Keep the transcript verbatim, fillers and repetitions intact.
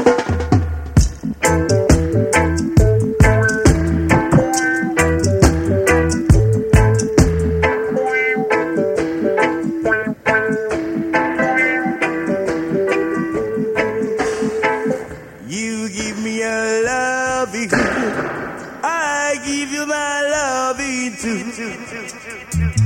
You give me your loving, I give you my loving too.